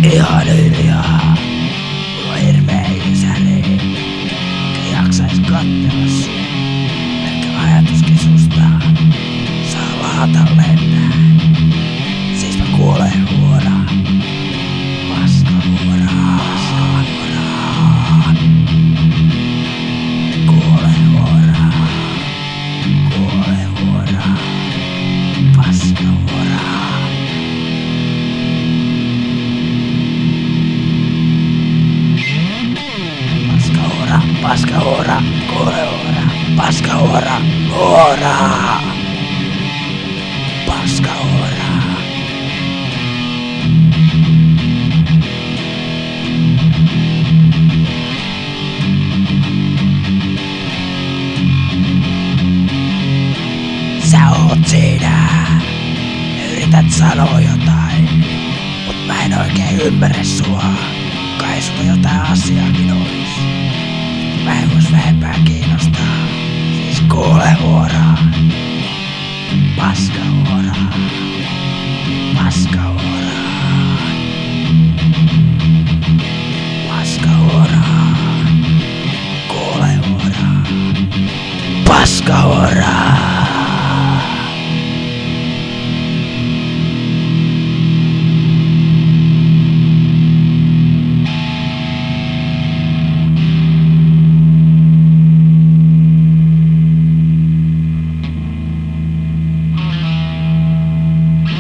Ihan hiljaa. Mulla on hirveä ysäri. Eikä jaksais kattella sua. Pelkkä ajatuskin susta saa lahata lentää. Siis mä kuolen huoraan. Paska huoraan. Kuolen huoraan. Kuolen huoraan. Paska huoraan. Paskahuora, kuolehuora, paskahuora, huora. Paskahuora. Sä oot siinä. Yrität sanoa jotain, mut mä en oikein ymmärrä sua. Kai sulla jotain asiaakin ois. Mä en vois vähempää kiinnostaa. Siis kuolehuora. Paskahuora. Paskahuora.